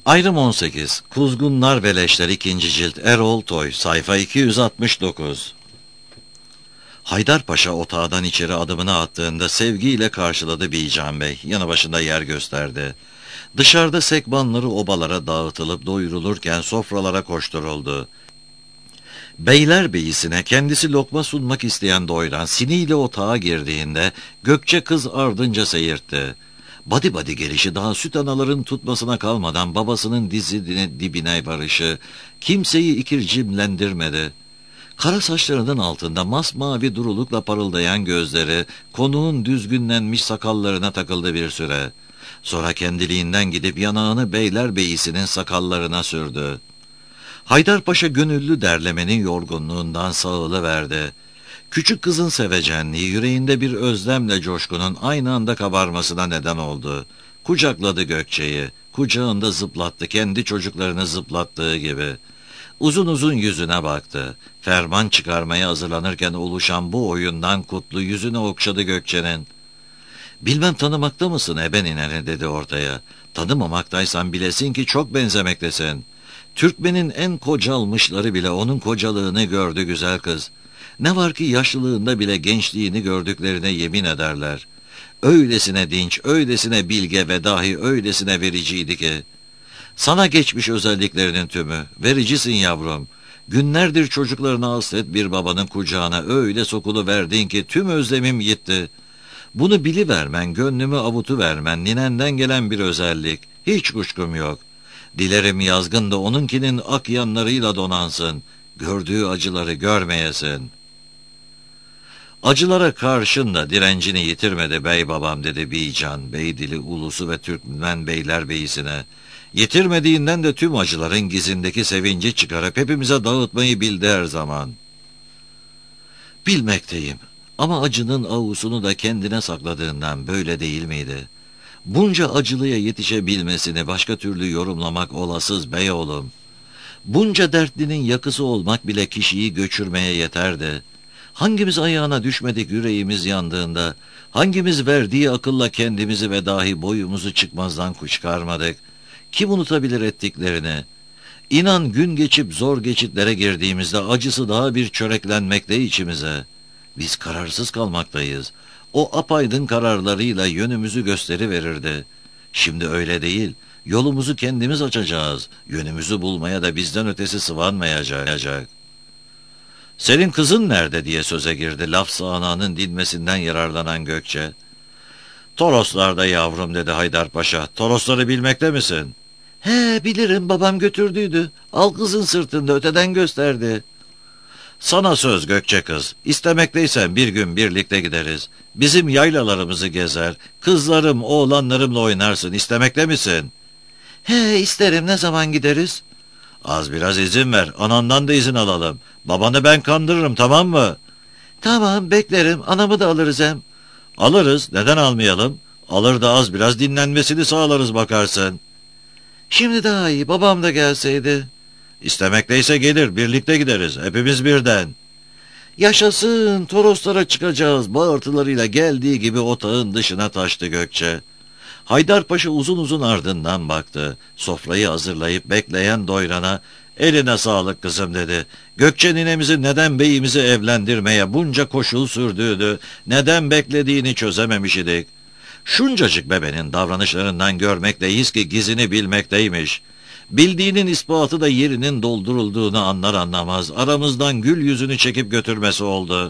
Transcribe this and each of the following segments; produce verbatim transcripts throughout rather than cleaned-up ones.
Ayrım on sekiz. Kuzgunlar ve Leşler ikinci cilt. Erol Toy. Sayfa iki yüz altmış dokuz. Haydarpaşa otağdan içeri adımını attığında sevgiyle karşıladı Bican Bey. Yanı başında yer gösterdi. Dışarıda sekbanları obalara dağıtılıp doyurulurken sofralara koşturuldu. Beylerbeyisine kendisi lokma sunmak isteyen doyran siniyle otağa girdiğinde Gökçe kız ardınca seyirtti. Badi badi gelişi daha süt anaların tutmasına kalmadan babasının dizine dibine varışı kimseyi ikircimlendirmedi. Kara saçlarının altında masmavi durulukla parıldayan gözleri konuğun düzgünlenmiş sakallarına takıldı bir süre. Sonra kendiliğinden gidip yanağını Beylerbeyisi'nin sakallarına sürdü. Haydarpaşa gönüllü derlemenin yorgunluğundan sağılıverdi. Küçük kızın sevecenliği yüreğinde bir özlemle coşkunun aynı anda kabarmasına neden oldu. Kucakladı Gökçe'yi, kucağında zıplattı kendi çocuklarını zıplattığı gibi. Uzun uzun yüzüne baktı. Ferman çıkarmaya hazırlanırken oluşan bu oyundan kutlu yüzünü okşadı Gökçe'nin. "Bilmem tanımakta mısın ebe nineni?" dedi ortaya. "Tanımamaktaysan bilesin ki çok benzemektesin. Türkmenin en kocalmışları bile onun kocalığını gördü güzel kız. Ne var ki yaşlılığında bile gençliğini gördüklerine yemin ederler. Öylesine dinç, öylesine bilge ve dahi öylesine vericiydi ki. Sana geçmiş özelliklerinin tümü. Vericisin yavrum. Günlerdir çocuklarına hasret bir babanın kucağına öyle sokuluverdin ki tüm özlemim gitti. Bunu bilivermen, gönlümü avutuvermen ninenden gelen bir özellik. Hiç kuşkum yok. Dilerim yazgın da onunkinin ak yanlarıyla donansın. Gördüğü acıları görmeyesin." "Acılara karşın da direncini yitirmedi bey babam," dedi Bican, bey dili ulusu ve Türkmen beylerbeyisine. "Yitirmediğinden de tüm acıların gizindeki sevinci çıkarıp hepimize dağıtmayı bildi her zaman." "Bilmekteyim ama acının avusunu da kendine sakladığından böyle değil miydi? Bunca acılıya yetişebilmesini başka türlü yorumlamak olasız bey oğlum. Bunca dertlinin yakısı olmak bile kişiyi göçürmeye yeterdi. Hangimiz ayağına düşmedik yüreğimiz yandığında, hangimiz verdiği akılla kendimizi ve dahi boyumuzu çıkmazdan çıkarmadık? Kim unutabilir ettiklerini? İnan gün geçip zor geçitlere girdiğimizde acısı daha bir çöreklenmekte içimize. Biz kararsız kalmaktayız. O apaydın kararlarıyla yönümüzü gösteriverirdi. Şimdi öyle değil. Yolumuzu kendimiz açacağız. Yönümüzü bulmaya da bizden ötesi sıvanmayacak. "Senin kızın nerede?" diye söze girdi laf sağanağının dinmesinden yararlanan Gökçe. "Toroslarda yavrum," dedi Haydarpaşa. "Torosları bilmekte misin?" "He, bilirim, babam götürdüydü. Al kızın sırtında öteden gösterdi." "Sana söz Gökçe kız. İstemekteysen bir gün birlikte gideriz. Bizim yaylalarımızı gezer. Kızlarım, oğlanlarımla oynarsın. İstemekte misin?" "He, isterim. Ne zaman gideriz?" "Az biraz izin ver. Anandan da izin alalım. Babanı ben kandırırım, tamam mı?" "Tamam, beklerim. Anamı da alırız hem." "Alırız. Neden almayalım? Alır da az biraz dinlenmesini sağlarız bakarsın." "Şimdi daha iyi. Babam da gelseydi." "İstemekteyse gelir. Birlikte gideriz. Hepimiz birden." "Yaşasın. Toroslara çıkacağız." Bağırtılarıyla geldiği gibi otağın dışına taştı Gökçe. Haydarpaşa uzun uzun ardından baktı. Sofrayı hazırlayıp bekleyen doyrana, "Eline sağlık kızım," dedi. "Gökçe ninemizi neden beyimizi evlendirmeye bunca koşul sürdüğünü, neden beklediğini çözememiş idik. Şuncacık bebenin davranışlarından görmekteyiz ki gizini bilmekteymiş. Bildiğinin ispatı da yerinin doldurulduğunu anlar anlamaz aramızdan gül yüzünü çekip götürmesi oldu."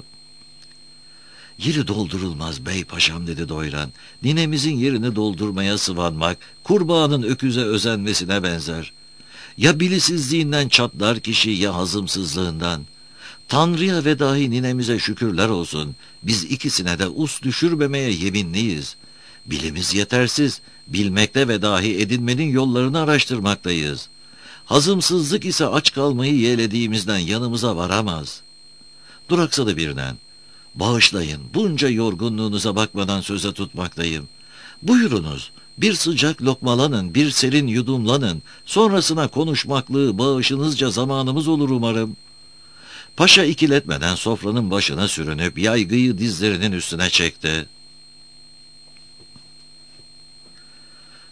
"Yeri doldurulmaz bey paşam," dedi doyran. "Ninemizin yerini doldurmaya sıvanmak, kurbağanın öküze özenmesine benzer. Ya bilisizliğinden çatlar kişi ya hazımsızlığından. Tanrı'ya ve dahi ninemize şükürler olsun. Biz ikisine de us düşürmemeye yeminliyiz. Bilimiz yetersiz, bilmekte ve dahi edinmenin yollarını araştırmaktayız. Hazımsızlık ise aç kalmayı yeğlediğimizden yanımıza varamaz." Duraksadı birden. "Bağışlayın, bunca yorgunluğunuza bakmadan söze tutmaktayım. Buyurunuz, bir sıcak lokmalanın, bir serin yudumlanın, sonrasına konuşmaklığı bağışınızca zamanımız olur umarım." Paşa ikiletmeden sofranın başına sürünüp yaygıyı dizlerinin üstüne çekti.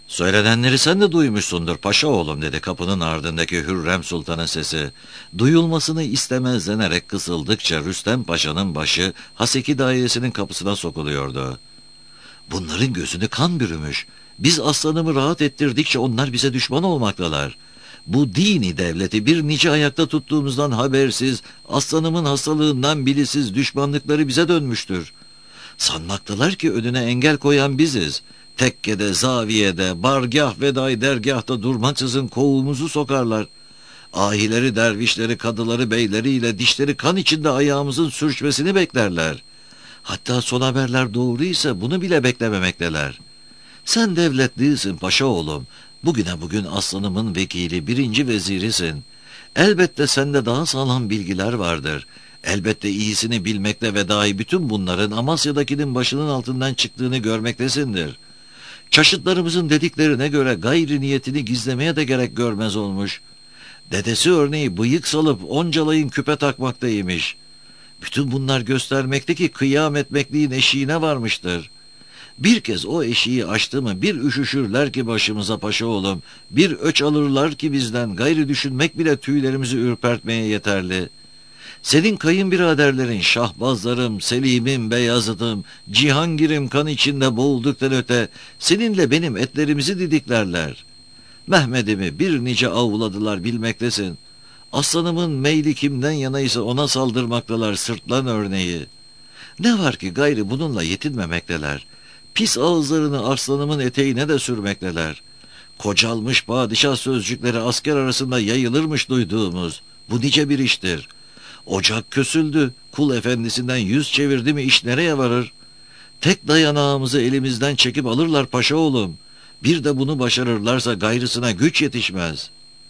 Söylenenleri sen de duymuşsundur paşa oğlum, dedi kapının ardındaki Hürrem Sultan'ın sesi. Duyulmasını istemez denerek kısıldıkça Rüstem Paşa'nın başı Haseki dairesinin kapısına sokuluyordu. Bunların gözünü kan bürümüş. Biz aslanımı rahat ettirdikçe onlar bize düşman olmaktalar. Bu dini devleti bir nice ayakta tuttuğumuzdan habersiz, aslanımın hastalığından bilisiz düşmanlıkları bize dönmüştür. Sanmaktalar ki önüne engel koyan biziz. Tekkede, zaviyede, bargah ve day dergahta durmaksızın kovumuzu sokarlar. Ahileri, dervişleri, kadıları, beyleriyle dişleri kan içinde ayağımızın sürçmesini beklerler. Hatta son haberler doğruysa bunu bile beklememekteler. Sen devletlisin paşa oğlum. Bugüne bugün aslanımın vekili, birinci vezirisin. Elbette sende daha sağlam bilgiler vardır. Elbette iyisini bilmekte ve dahi bütün bunların Amasya'dakinin başının altından çıktığını görmektesindir. Çaşıtlarımızın dediklerine göre gayri niyetini gizlemeye de gerek görmez olmuş. Dedesi örneği bıyık salıp oncalayın küpe takmaktaymış. Bütün bunlar göstermekte ki kıyam etmekliğin eşiğine varmıştır. Bir kez o eşiği aştı mı bir üşüşürler ki başımıza paşa oğlum, bir öç alırlar ki bizden gayri düşünmek bile tüylerimizi ürpertmeye yeterli. Senin kayınbiraderlerin Şahbazlarım, Selim'im, Beyazıt'ım, Cihangir'im kan içinde boğulduktan öte seninle benim etlerimizi didiklerler. Mehmet'imi bir nice avladılar bilmektesin. Aslanımın meyli kimden yanaysa ona saldırmaktalar sırtlan örneği. Ne var ki gayrı bununla yetinmemekteler. Pis ağızlarını arslanımın eteğine de sürmekteler. Kocalmış padişah sözcükleri asker arasında yayılırmış duyduğumuz. Bu nice bir iştir. Ocak kösüldü, kul efendisinden yüz çevirdi mi iş nereye varır? Tek dayanağımızı elimizden çekip alırlar paşa oğlum. Bir de bunu başarırlarsa gayrısına güç yetişmez.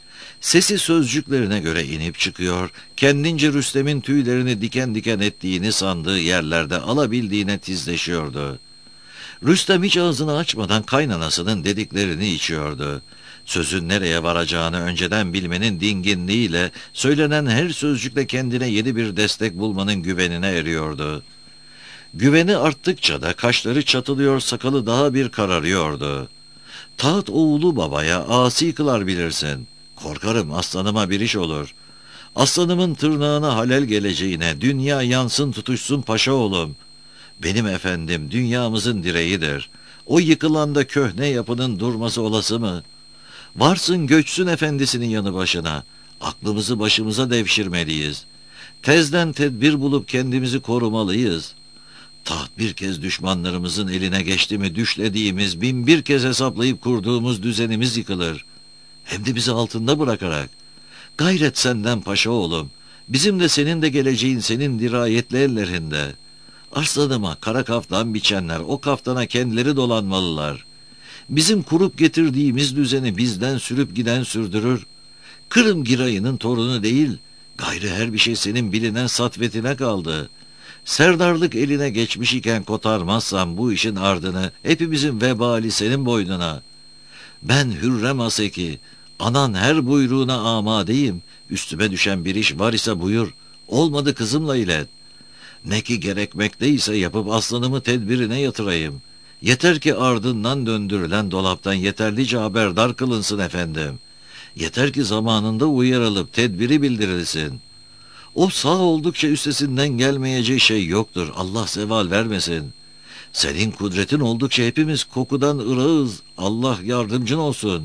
Sesi sözcüklerine göre inip çıkıyor, kendince Rüstem'in tüylerini diken diken ettiğini sandığı yerlerde alabildiğine tizleşiyordu. Rüstem hiç ağzını açmadan kaynanasının dediklerini içiyordu. Sözün nereye varacağını önceden bilmenin dinginliğiyle söylenen her sözcükle kendine yeni bir destek bulmanın güvenine eriyordu. Güveni arttıkça da kaşları çatılıyor, sakalı daha bir kararıyordu. Taht oğlu babaya asi kılar bilirsin. Korkarım aslanıma bir iş olur. Aslanımın tırnağına halel geleceğine dünya yansın tutuşsun paşa oğlum. Benim efendim dünyamızın direğidir. O yıkılan da köhne yapının durması olası mı? Varsın göçsün efendisinin yanı başına. Aklımızı başımıza devşirmeliyiz. Tezden tedbir bulup kendimizi korumalıyız. Taht bir kez düşmanlarımızın eline geçti mi düşlediğimiz, bin bir kez hesaplayıp kurduğumuz düzenimiz yıkılır. Hem de bizi altında bırakarak. Gayret senden paşa oğlum. Bizim de senin de geleceğin senin dirayetli ellerinde. Arslanıma kara kaftan biçenler o kaftana kendileri dolanmalılar. Bizim kurup getirdiğimiz düzeni bizden sürüp giden sürdürür. Kırım Girayı'nın torunu değil, gayrı her bir şey senin bilinen satvetine kaldı. Serdarlık eline geçmiş iken kotarmazsan bu işin ardını hepimizin vebali senin boynuna. Ben Hürrem Haseki, anan her buyruğuna amadeyim. Üstüme düşen bir iş var ise buyur, olmadı kızımla ilet. Ne ki gerekmekteyse yapıp aslanımı tedbirine yatırayım. Yeter ki ardından döndürülen dolaptan yeterlice haberdar kılınsın efendim. Yeter ki zamanında uyarılıp tedbiri bildirilsin. O sağ oldukça üstesinden gelmeyeceği şey yoktur. Allah zeval vermesin. Senin kudretin oldukça hepimiz kokudan ırağız. Allah yardımcın olsun.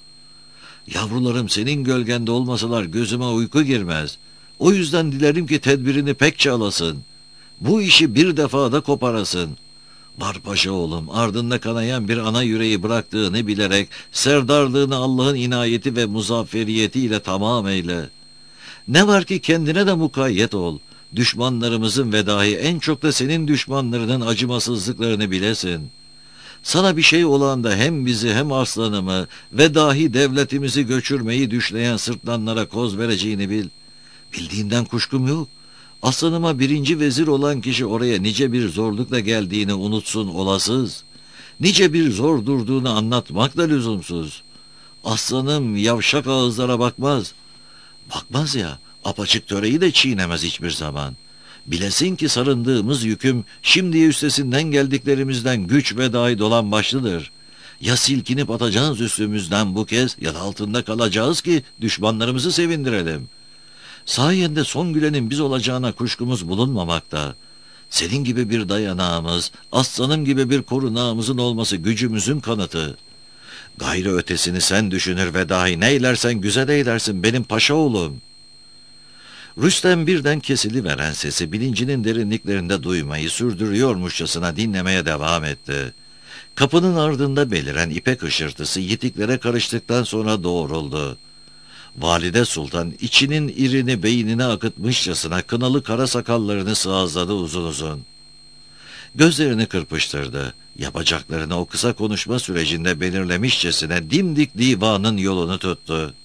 Yavrularım senin gölgende olmasalar gözüme uyku girmez. O yüzden dilerim ki tedbirini pekçe alasın. Bu işi bir defada koparasın. Var paşa oğlum, ardında kanayan bir ana yüreği bıraktığını bilerek serdarlığını Allah'ın inayeti ve muzafferiyetiyle tamam eyle. Ne var ki kendine de mukayyet ol. Düşmanlarımızın ve dahi en çok da senin düşmanlarının acımasızlıklarını bilesin. Sana bir şey olan da hem bizi hem aslanımı ve dahi devletimizi göçürmeyi düşleyen sırtlanlara koz vereceğini bil. Bildiğinden kuşkum yok. Aslanıma birinci vezir olan kişi oraya nice bir zorlukla geldiğini unutsun olasız. Nice bir zor durduğunu anlatmak da lüzumsuz. Aslanım yavşak ağızlara bakmaz. Bakmaz ya, apaçık töreyi de çiğnemez hiçbir zaman. Bilesin ki sarındığımız yüküm şimdiye üstesinden geldiklerimizden güç ve dahi dolan başlıdır. Ya silkinip atacağız üstümüzden bu kez ya da altında kalacağız ki düşmanlarımızı sevindirelim. Sayende son gülenin biz olacağına kuşkumuz bulunmamakta. Senin gibi bir dayanağımız, aslanım gibi bir korunağımızın olması gücümüzün kanıtı. Gayrı ötesini sen düşünür ve dahi neylersen güzel eylersin benim paşa oğlum. Rüstem birden kesiliveren sesi bilincinin derinliklerinde duymayı sürdürüyormuşçasına dinlemeye devam etti. Kapının ardında beliren ipek ışırtısı yitiklere karıştıktan sonra doğruldu. Valide Sultan içinin irini beynine akıtmışçasına kınalı kara sakallarını sıvazladı uzun uzun. Gözlerini kırpıştırdı. Yapacaklarını o kısa konuşma sürecinde belirlemişçesine dimdik divanın yolunu tuttu.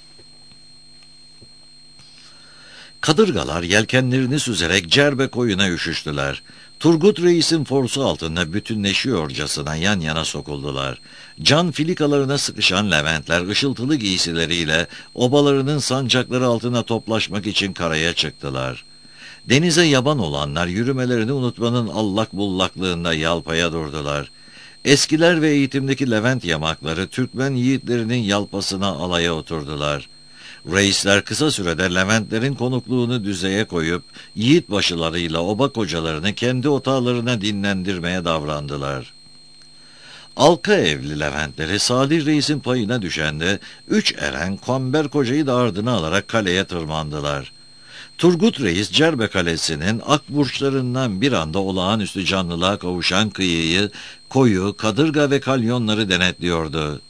Kadırgalar yelkenlerini süzerek Cerbe koyuna üşüştüler. Turgut Reis'in forsu altında bütünleşiyorcasına yan yana sokuldular. Can filikalarına sıkışan Leventler ışıltılı giysileriyle obalarının sancakları altına toplaşmak için karaya çıktılar. Denize yaban olanlar yürümelerini unutmanın allak bullaklığında yalpaya durdular. Eskiler ve eğitimdeki Levent yamakları Türkmen yiğitlerinin yalpasına alaya oturdular. Reisler kısa sürede Leventlerin konukluğunu düzeye koyup yiğit başılarıyla oba kocalarını kendi otağlarına dinlendirmeye davrandılar. Alka evli Leventleri Salih Reis'in payına düşende üç eren Kamber kocayı da ardına alarak kaleye tırmandılar. Turgut Reis Cerbe Kalesi'nin akburçlarından bir anda olağanüstü canlılığa kavuşan kıyıyı, koyu, kadırga ve kalyonları denetliyordu.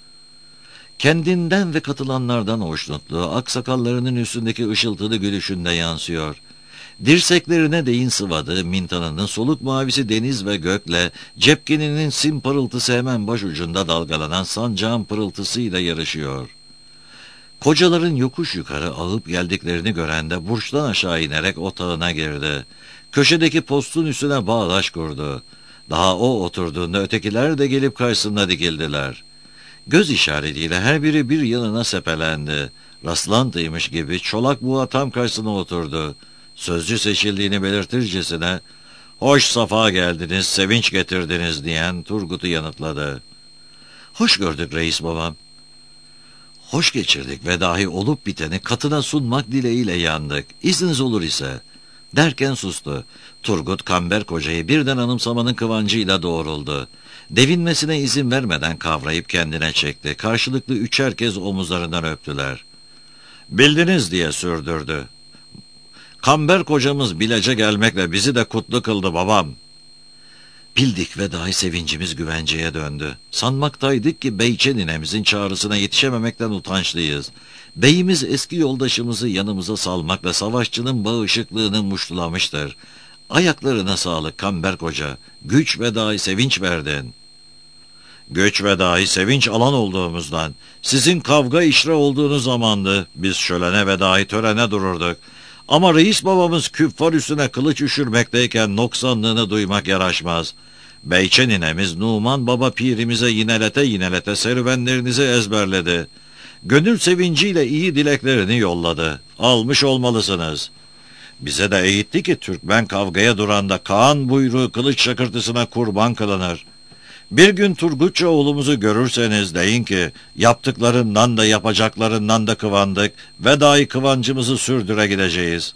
Kendinden ve katılanlardan hoşnutluğu aksakallarının üstündeki ışıltılı gülüşünde yansıyor. Dirseklerine değin sıvadığı mintanının soluk mavisi deniz ve gökle, cepkeninin sim parıltısı hemen başucunda dalgalanan sancağın pırıltısıyla yarışıyor. Kocaların yokuş yukarı ağıp geldiklerini gören de burçtan aşağı inerek otağına girdi. Köşedeki postun üstüne bağdaş kurdu. Daha o oturduğunda ötekiler de gelip karşısına dikildiler. Göz işaretiyle her biri bir yanına sepelendi. Rastlantıymış gibi çolak buğa tam karşısına oturdu. Sözcü seçildiğini belirtircesine, "Hoş safa geldiniz, sevinç getirdiniz" diyen Turgut'u yanıtladı. "Hoş gördük reis babam. Hoş geçirdik ve dahi olup biteni katına sunmak dileğiyle yandık. İzniniz olur ise." Derken sustu. Turgut Kamber kocayı birden anımsamanın kıvancıyla doğruldu. Devinmesine izin vermeden kavrayıp kendine çekti. Karşılıklı üçer kez omuzlarından öptüler. "Bildiniz" diye sürdürdü. "Kamber kocamız bilece gelmekle bizi de kutlu kıldı babam." Bildik ve dahi sevincimiz güvenceye döndü. Sanmaktaydık ki Beyçe ninemizin çağrısına yetişememekten utançlıyız. Beyimiz eski yoldaşımızı yanımıza salmakla savaşçının bağışıklığını muştulamıştır. Ayaklarına sağlık Kamber koca. Güç ve dahi sevinç verdin. "Güç ve dahi sevinç alan olduğumuzdan, sizin kavga işre olduğunuz zamandı, biz şölene ve dahi törene dururduk. Ama reis babamız küffar üstüne kılıç üşürmekteyken noksanlığını duymak yaraşmaz. Beyçe ninemiz Numan Baba pirimize yinelete yinelete serüvenlerinizi ezberledi. Gönül sevinciyle iyi dileklerini yolladı. Almış olmalısınız. Bize de eğitti ki Türkmen kavgaya duranda Kaan buyruğu kılıç şakırtısına kurban kılınır. Bir gün Turgutça oğlumuzu görürseniz deyin ki yaptıklarından da yapacaklarından da kıvandık ve dahi kıvancımızı sürdüre gideceğiz."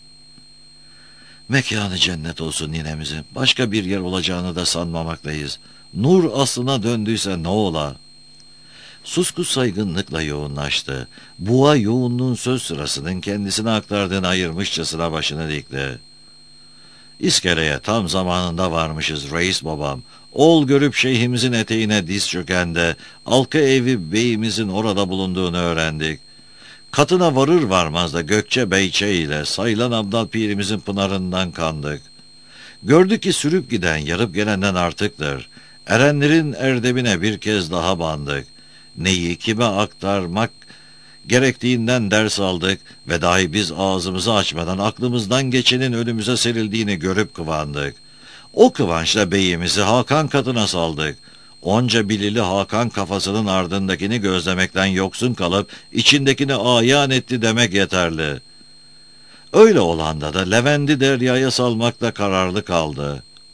Mekanı cennet olsun ninemizin. Başka bir yer olacağını da sanmamaktayız. Nur aslına döndüyse ne ola? Susku saygınlıkla yoğunlaştı. Buğa yoğunluğun söz sırasının kendisine aktardığını ayırmışçasına başını dikti. "İskele'ye tam zamanında varmışız reis babam. Ol görüp şeyhimizin eteğine diz çökende Alka evi beyimizin orada bulunduğunu öğrendik. Katına varır varmaz da Gökçe Beyçe ile sayılan Abdal pirimizin pınarından kandık. Gördük ki sürüp giden yarıp gelenden artıktır. Erenlerin erdebine bir kez daha bandık. Neyi kime aktarmak gerektiğinden ders aldık ve dahi biz ağzımızı açmadan aklımızdan geçenin önümüze serildiğini görüp kıvandık. O kıvançla beyimizi Hakan katına saldık. Onca bilili Hakan kafasının ardındakini gözlemekten yoksun kalıp içindekini ayan etti demek yeterli. Öyle olanda da Levent'i deryaya salmakta kararlı kaldı.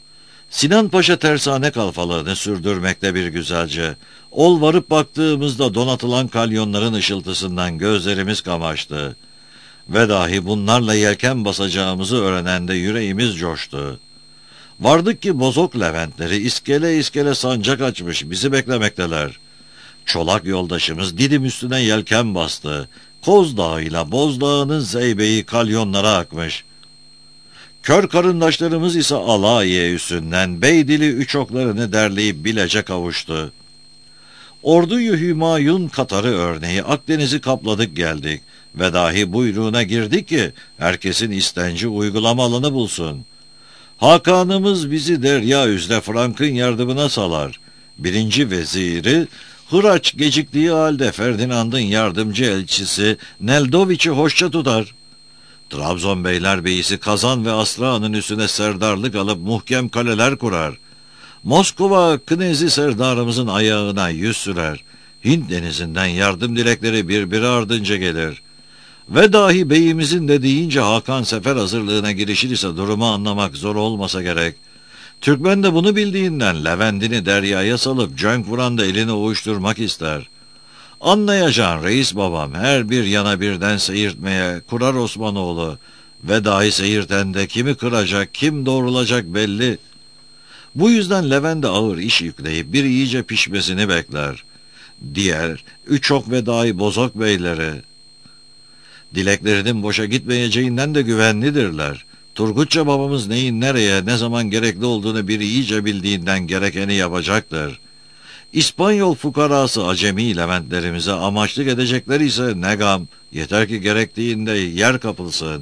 Sinan Paşa tersane kalfalığını sürdürmekte bir güzelce. Ol varıp baktığımızda donatılan kalyonların ışıltısından gözlerimiz kamaştı. Ve dahi bunlarla yelken basacağımızı öğrenende yüreğimiz coştu. Vardık ki bozok Leventleri iskele iskele sancak açmış bizi beklemekteler. Çolak yoldaşımız Didim üstüne yelken bastı. Koz Dağı'yla Boz Dağı'nın zeybeği kalyonlara akmış. Kör karındaşlarımız ise Alayiye üstünden Beydili üç oklarını derleyip Bilec'e kavuştu. Orduyu Hümayun Katarı örneği Akdeniz'i kapladık geldik ve dahi buyruğuna girdik ki herkesin istenci uygulamalarını bulsun. Hakanımız bizi derya üzle Frank'ın yardımına salar. Birinci veziri Hıraç geciktiği halde Ferdinand'ın yardımcı elçisi Neldoviç'i hoşça tutar. Trabzon Beylerbeyi'si Kazan ve Asra'nın üstüne serdarlık alıp muhkem kaleler kurar. Moskova Knezi serdarımızın ayağına yüz sürer. Hint denizinden yardım dilekleri birbiri ardınca gelir. Ve dahi beyimizin de deyince Hakan sefer hazırlığına girişir ise durumu anlamak zor olmasa gerek. Türkmen de bunu bildiğinden Levent'ini deryaya salıp cönk vuran da elini ovuşturmak ister. Anlayacağın reis babam her bir yana birden seyirtmeye kurar Osmanoğlu ve dahi seyirten de kimi kıracak kim doğrulacak belli. Bu yüzden Levent'e ağır iş yükleyip bir iyice pişmesini bekler. Diğer üç ok ve dahi bozok beyleri dileklerinin boşa gitmeyeceğinden de güvenlidirler. Turgutça babamız neyin nereye ne zaman gerekli olduğunu bir iyice bildiğinden gerekeni yapacaktır. İspanyol fukarası acemi Leventlerimize amaçlık edecekler ise ne gam, yeter ki gerektiğinde yer kapılsın.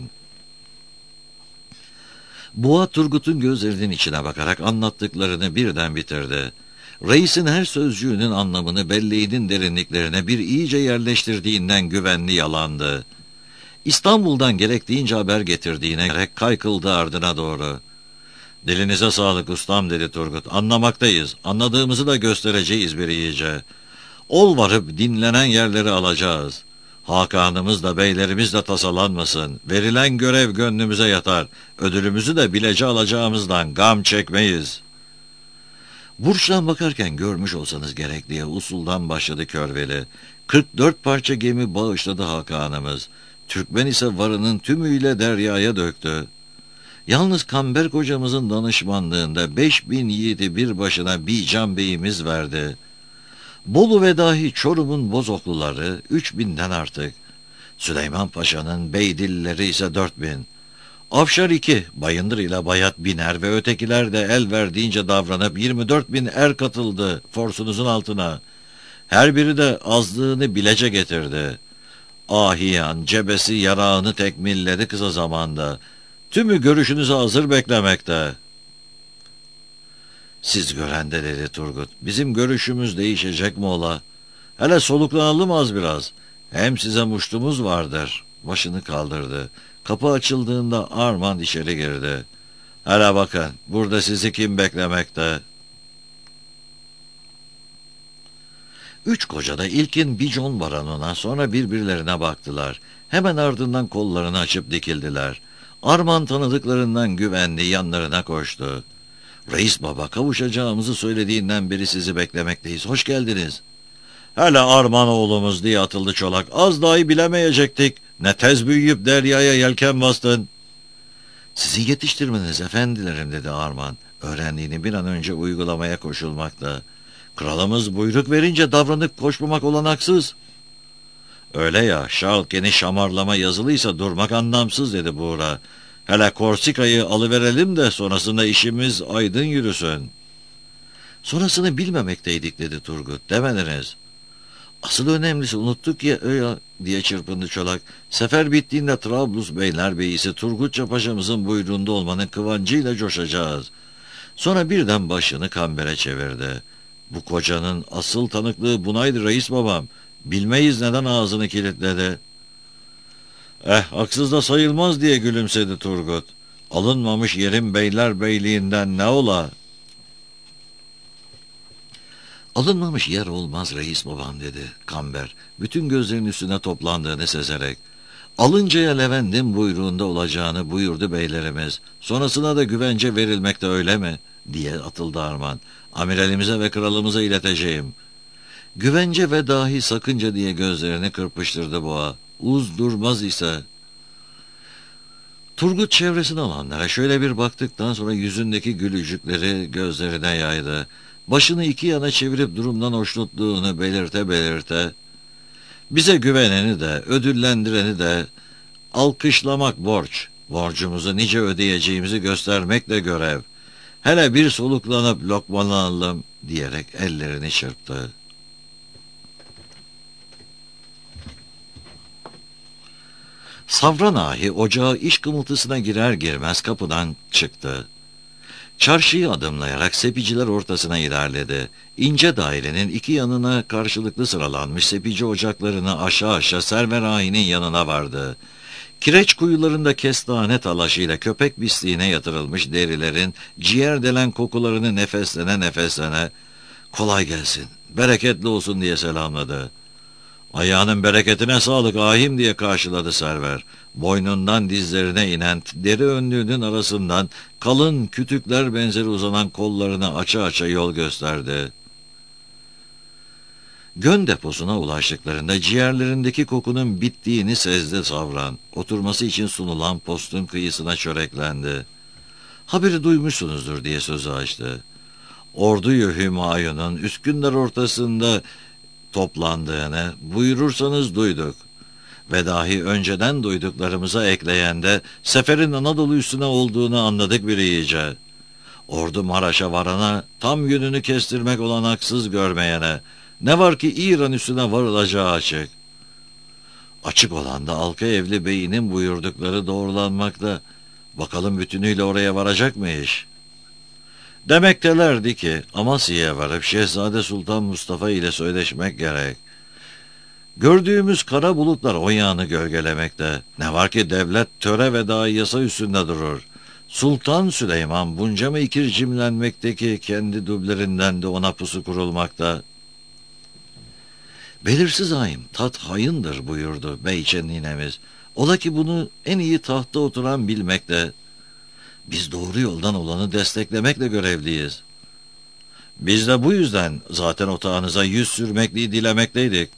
Boğa Turgut'un gözlerinin içine bakarak anlattıklarını birden bitirdi. Reisin her sözcüğünün anlamını belleğinin derinliklerine bir iyice yerleştirdiğinden güvenli yalandı. İstanbul'dan gerektiğince haber getirdiğine göre kaykıldı ardına doğru. Dilinize sağlık ustam dedi Turgut. Anlamaktayız. Anladığımızı da göstereceğiz bir iyice. Ol varıp dinlenen yerleri alacağız. Hakanımız da beylerimiz de tasalanmasın. Verilen görev gönlümüze yatar. Ödülümüzü de bilece alacağımızdan gam çekmeyiz. Burçtan bakarken görmüş olsanız gerek diye usuldan başladı Körveli. kırk dört parça gemi bağışladı Hakanımız. Türkmen ise varının tümüyle deryaya döktü. Yalnız Kamber kocamızın danışmanlığında beş bin yiğidi bir başına Bican Bey'imiz verdi. Bolu ve dahi Çorum'un Bozokluları üç binden artık. Süleyman Paşa'nın Beydillileri ise dört bin. Afşar iki, Bayındır ile Bayat biner ve ötekiler de el verdiğince davranıp yirmi dört bin er katıldı forsunuzun altına. Her biri de azlığını bilece getirdi. Ahiyan, cebesi yarağını tekmilledi kısa zamanda. Tümü görüşünüze hazır beklemekte. Siz görende dedi Turgut. Bizim görüşümüz değişecek mi ola? Hele soluklanalım az biraz. Hem size muştumuz vardır. Başını kaldırdı. Kapı açıldığında Armand içeri girdi. Hele bakın, burada sizi kim beklemekte? Üç koca da ilkin Bijon baronuna sonra birbirlerine baktılar. Hemen ardından kollarını açıp dikildiler. Armand tanıdıklarından güvenli yanlarına koştu. Reis baba kavuşacağımızı söylediğinden beri sizi beklemekteyiz. Hoş geldiniz. Hele Arman oğlumuz diye atıldı Çolak. Az dahi bilemeyecektik. Ne tez büyüyüp deryaya yelken bastın. Sizi yetiştirmeniz efendilerim dedi Arman. Öğrendiğini bir an önce uygulamaya koşulmakta. Kralımız buyruk verince davranıp koşmamak olanaksız. Öyle ya, Şalken'i şamarlama yazılıysa durmak anlamsız dedi Buğra. Hele Korsika'yı alıverelim de sonrasında işimiz aydın yürüsün. Sonrasını bilmemekteydik dedi Turgut. Demediniz. Asıl önemlisi unuttuk ya öyle diye çırpındı Çolak. Sefer bittiğinde Trablus Beylerbeyisi Turgutça Paşa'mızın buyruğunda olmanın kıvancıyla coşacağız. Sonra birden başını Kamber'e çevirdi. Bu kocanın asıl tanıklığı bunaydı reis babam. Bilmeyiz neden ağzını kilitledi. Eh haksız da sayılmaz diye gülümsedi Turgut. Alınmamış yerin beylerbeyliğinden ne ola? Alınmamış yer olmaz reis babam dedi Kamber. Bütün gözlerin üstüne toplandığını sezerek. Alıncaya Levent'in buyruğunda olacağını buyurdu beylerimiz. Sonrasına da güvence verilmekte öyle mi? diye atıldı Arman. Amiralimize ve kralımıza ileteceğim. Güvence ve dahi sakınca diye gözlerini kırpıştırdı boğa. Uz durmaz ise. Turgut çevresine olanlara şöyle bir baktıktan sonra yüzündeki gülücükleri gözlerine yaydı. Başını iki yana çevirip durumdan hoşnutluğunu belirte belirte, bize güveneni de ödüllendireni de alkışlamak borç, borcumuzu nice ödeyeceğimizi göstermekle görev, hele bir soluklanıp lokmalanalım diyerek ellerini çırptı. Savran ahi ocağı iş kımıltısına girer girmez kapıdan çıktı. Çarşıyı adımlayarak sepiciler ortasına ilerledi. İnce dairenin iki yanına karşılıklı sıralanmış sepici ocaklarını aşağı aşağı Server ağinin yanına vardı. Kireç kuyularında kestane talaşıyla köpek pisliğine yatırılmış derilerin ciğer delen kokularını nefeslene nefeslene kolay gelsin, bereketli olsun diye selamladı. Ayağının bereketine sağlık ahim diye karşıladı Server. Boynundan dizlerine inen deri önlüğünün arasından kalın kütükler benzeri uzanan kollarını aça aça yol gösterdi. Gön deposuna ulaştıklarında ciğerlerindeki kokunun bittiğini sezdi Savran. Oturması için sunulan postun kıyısına çöreklendi. Haberi duymuşsunuzdur diye sözü açtı. Ordu-yu Hümayun'un Üsküdar ortasında toplandığını buyurursanız duyduk. Ve dahi önceden duyduklarımıza ekleyen de seferin Anadolu üstüne olduğunu anladık bir iyice. Ordu Maraş'a varana tam yönünü kestirmek olanaksız görmeyene ne var ki İran üstüne varılacağı açık. Açık olan da Alka Evli Bey'inin buyurdukları doğrulanmakta. Bakalım bütünüyle oraya varacak mı iş? Demektelerdi ki Amasya'ya varıp Şehzade Sultan Mustafa ile söyleşmek gerek. Gördüğümüz kara bulutlar o yağını gölgelemekte. Ne var ki devlet töre ve dahi yasa üstünde durur. Sultan Süleyman bunca mı ikircimlenmekteki kendi dublerinden de ona pusu kurulmakta. Belirsiz ağayım, tat hayındır buyurdu Beyçe ninemiz. Ola ki bunu en iyi tahtta oturan bilmekte. Biz doğru yoldan olanı desteklemekle görevliyiz. Biz de bu yüzden zaten otağınıza yüz sürmekliği dilemekteydik.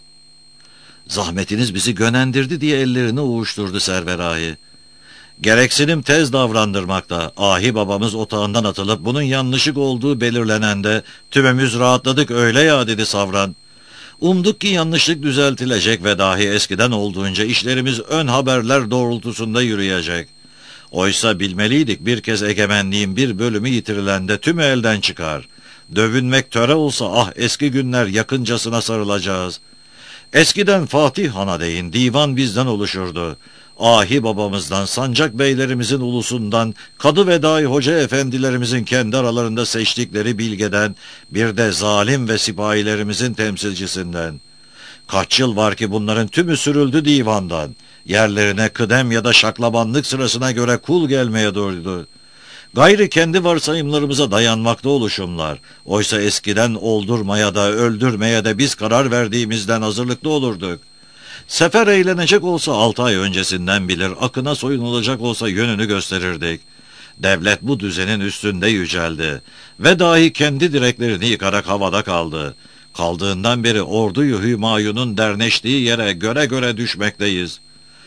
Zahmetiniz bizi gönendirdi diye ellerini uğuşturdu Server ahi. Gereksinim tez davrandırmakta. Ahi babamız otağından atılıp bunun yanlışlık olduğu belirlenende tümümüz rahatladık öyle ya dedi Savran. Umduk ki yanlışlık düzeltilecek ve dahi eskiden olduğunca işlerimiz ön haberler doğrultusunda yürüyecek. Oysa bilmeliydik bir kez egemenliğin bir bölümü yitirilende tümü elden çıkar. Dövünmek töre olsa ah eski günler yakıncasına sarılacağız. Eskiden Fatih Han'a değin divan bizden oluşurdu. Ahi babamızdan, sancak beylerimizin ulusundan, kadı ve dahi hoca efendilerimizin kendi aralarında seçtikleri bilgeden, bir de zalim ve sipahilerimizin temsilcisinden. Kaç yıl var ki bunların tümü sürüldü divandan. Yerlerine kıdem ya da şaklabanlık sırasına göre kul gelmeye durdu. Gayri kendi varsayımlarımıza dayanmakta oluşumlar. Oysa eskiden oldurmaya da öldürmeye de biz karar verdiğimizden hazırlıklı olurduk. Sefer eğlenecek olsa altı ay öncesinden bilir, akına soyunulacak olsa yönünü gösterirdik. Devlet bu düzenin üstünde yüceldi ve dahi kendi direklerini yıkarak havada kaldı. Kaldığından beri ordu-yu Hümayun'un derneştiği yere göre göre düşmekteyiz.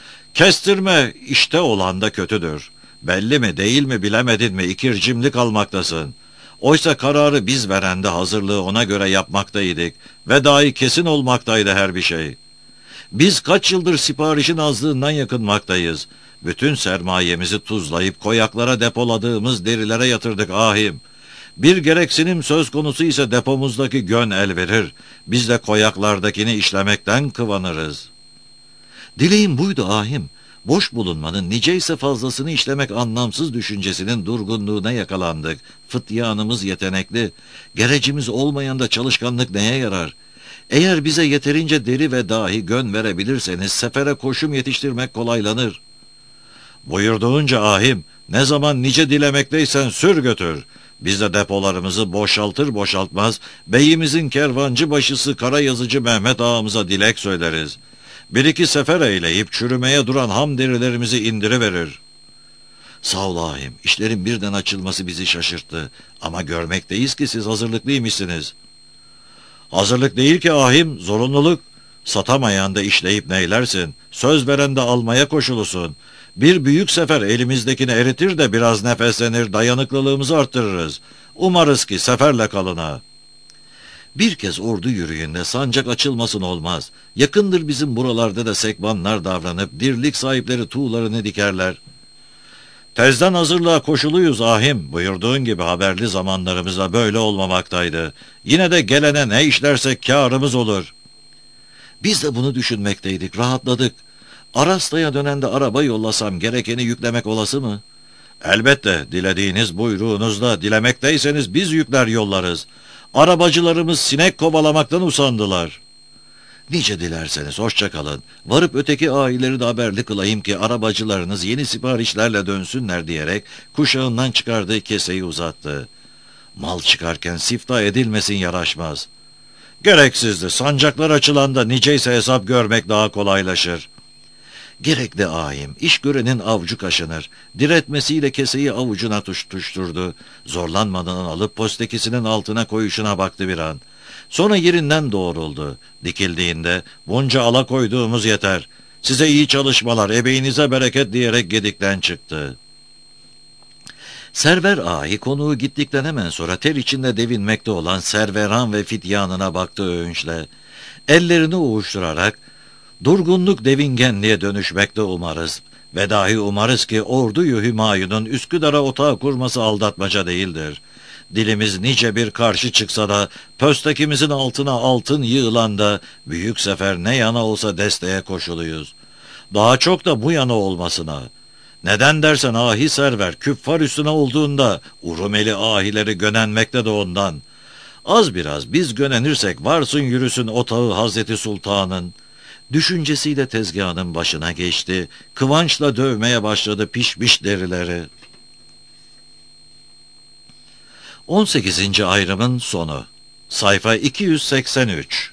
Kestirme işte olan da kötüdür. Belli mi değil mi bilemedin mi ikircimlik almaktasın. Oysa kararı biz verende hazırlığı ona göre yapmaktaydık ve dahi kesin olmaktaydı her bir şey. Biz kaç yıldır siparişin azlığından yakınmaktayız. Bütün sermayemizi tuzlayıp koyaklara depoladığımız derilere yatırdık ahim. Bir gereksinim söz konusu ise depomuzdaki gön el verir. Biz de koyaklardakini işlemekten kıvanırız. Dileğim buydu ahim. Boş bulunmanın niceyse fazlasını işlemek anlamsız düşüncesinin durgunluğuna yakalandık. Fıtyanımız yetenekli. Gerecimiz olmayan da çalışkanlık neye yarar? Eğer bize yeterince deri ve dahi gön verebilirseniz sefere koşum yetiştirmek kolaylanır. Buyurduğunca ahim, ne zaman nice dilemekteysen sür götür. Biz de depolarımızı boşaltır boşaltmaz beyimizin kervancı başısı kara yazıcı Mehmet ağamıza dilek söyleriz. Bir iki sefer eyleyip çürümeye duran ham derilerimizi indiriverir. Sağ ol ağayım, işlerin birden açılması bizi şaşırttı. Ama görmekteyiz ki siz hazırlıklıymışsınız. Hazırlık değil ki ahim, zorunluluk. Satamayan da işleyip neylersin, söz veren de almaya koşulusun. Bir büyük sefer elimizdekini eritir de biraz nefeslenir, dayanıklılığımızı arttırırız. Umarız ki seferle kalına. Bir kez ordu yürüyünde sancak açılmasın olmaz. Yakındır bizim buralarda da sekbanlar davranıp dirlik sahipleri tuğlarını dikerler. Tezden hazırlığa koşuluyuz ahim. Buyurduğun gibi haberli zamanlarımızda böyle olmamaktaydı. Yine de gelene ne işlersek kârımız olur. Biz de bunu düşünmekteydik, rahatladık. Arasta'ya dönen de araba yollasam gerekeni yüklemek olası mı? Elbette, dilediğiniz buyruğunuzda, dilemekteyseniz biz yükler yollarız. Arabacılarımız sinek kovalamaktan usandılar. Nice dilerseniz hoşça kalın. Varıp öteki aileleri de haberli kılayım ki arabacılarınız yeni siparişlerle dönsünler diyerek kuşağından çıkardığı keseyi uzattı. Mal çıkarken siftah edilmesin yaraşmaz. Gereksizdi. Sancaklar açılanda niceyse hesap görmek daha kolaylaşır. Gerekli ağayım. İş görenin avcu kaşınır. Diretmesiyle keseyi avucuna tuşturdu. Zorlanmadan alıp postekisinin altına koyuşuna baktı bir an. Sonra yerinden doğruldu. Dikildiğinde bunca ala koyduğumuz yeter. Size iyi çalışmalar, ebeğinize bereket diyerek gedikten çıktı. Server ağayı konuğu gittikten hemen sonra ter içinde devinmekte olan Serveran ve fityanına baktı övünçle. Ellerini ovuşturarak, durgunluk devingenliğe dönüşmekte umarız ve dahi umarız ki orduyu Hümayun'un Üsküdar'a otağı kurması aldatmaca değildir. Dilimiz nice bir karşı çıksa da, pöstekimizin altına altın yığılan da, büyük sefer ne yana olsa desteğe koşuluyuz. Daha çok da bu yana olmasına. Neden dersen ahi server, küffar üstüne olduğunda, Urumeli ahileri gönenmekte de ondan. Az biraz biz gönenirsek varsın yürüsün otağı Hazreti Sultan'ın. Düşüncesiyle tezgahının başına geçti, kıvançla dövmeye başladı pişmiş derileri. on sekizinci ayrımın sonu. Sayfa iki yüz seksen üç.